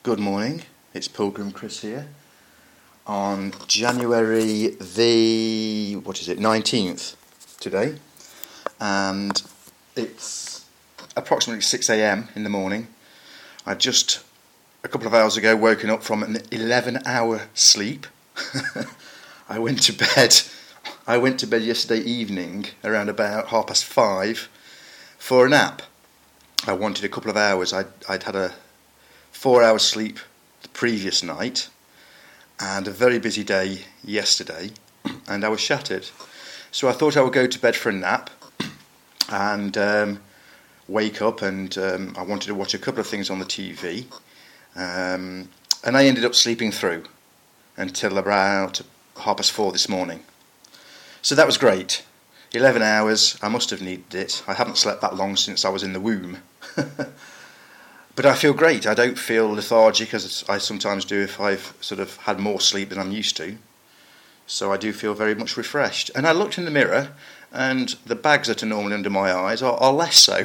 Good morning, it's Pilgrim Chris here on January the 19th today, and it's approximately 6 a.m. in the morning. I've just a couple of hours ago woken up from an 11-hour sleep. I went to bed yesterday evening around about 5:30 for a nap. I wanted a couple of hours. I'd had a 4-hour sleep the previous night and a very busy day yesterday, and I was shattered. So I thought I would go to bed for a nap and wake up, and I wanted to watch a couple of things on the TV, and I ended up sleeping through until about 4:30 this morning. So that was great. 11 hours, I must have needed it. I haven't slept that long since I was in the womb. But I feel great. I don't feel lethargic as I sometimes do if I've sort of had more sleep than I'm used to. So I do feel very much refreshed. And I looked in the mirror, and the bags that are normally under my eyes are less so.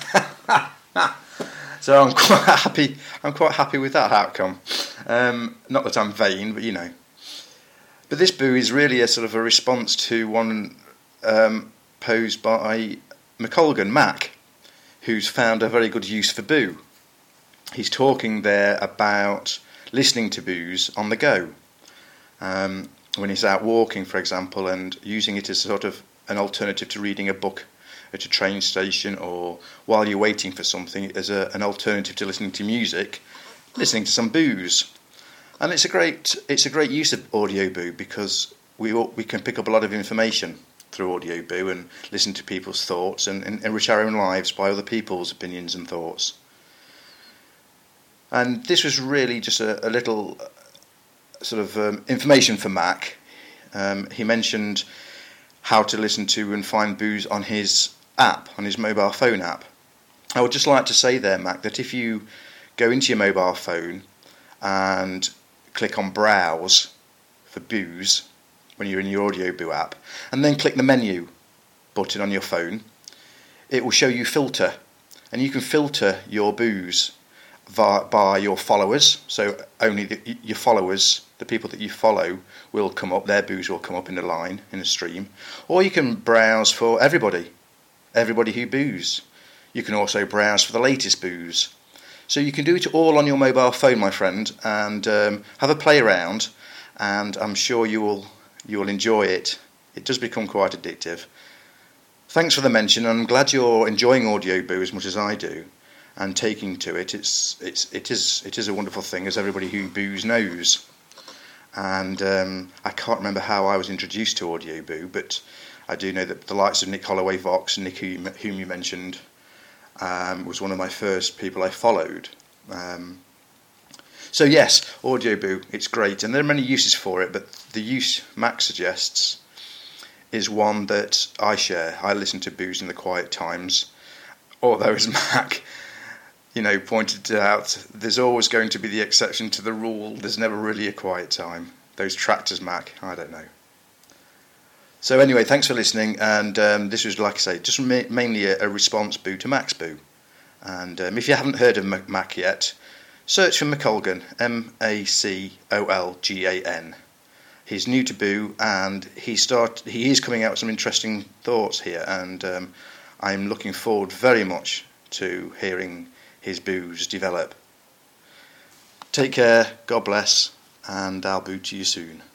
So I'm quite happy. I'm quite happy with that outcome. Not that I'm vain, but you know. But this boo is really a sort of a response to one posed by McColgan, Mac, who's found a very good use for boo. He's talking there about listening to boos on the go, when he's out walking, for example, and using it as sort of an alternative to reading a book at a train station, or while you're waiting for something as an alternative to listening to music, listening to some boos. And it's a great use of audio boo, because we can pick up a lot of information through audio boo and listen to people's thoughts and enrich our own lives by other people's opinions and thoughts. And this was really just a little sort of information for Mac. He mentioned how to listen to and find boos on his app, on his mobile phone app. I would just like to say there, Mac, that if you go into your mobile phone and click on Browse for boos when you're in your Audio Boo app, and then click the menu button on your phone, it will show you filter, and you can filter your boos by your followers. So only your followers, the people that you follow, will come up, their boos will come up in a line, in a stream. Or you can browse for everybody who boos. You can also browse for the latest boos. So you can do it all on your mobile phone, my friend, and have a play around, and I'm sure you will enjoy it. It does become quite addictive. Thanks for the mention. I'm glad you're enjoying Audio Boo as much as I do, and taking to it. It is a wonderful thing, as everybody who boos knows. And I can't remember how I was introduced to Audio Boo, but I do know that the likes of Nick Holloway Vox, Nick whom you mentioned, was one of my first people I followed. So yes, Audio Boo, it's great, and there are many uses for it, but the use Mac suggests is one that I share. I listen to boos in the quiet times, although as Mac, pointed out, there's always going to be the exception to the rule. There's never really a quiet time. Those tractors, Mac, I don't know. So anyway, thanks for listening, and this was, like I say, just mainly a response boo to Mac's boo. And if you haven't heard of Mac yet, search for McColgan, MacColgan. He's new to boo, and he is coming out with some interesting thoughts here, and I'm looking forward very much to hearing his boos develop. Take care, God bless, and I'll boo to you soon.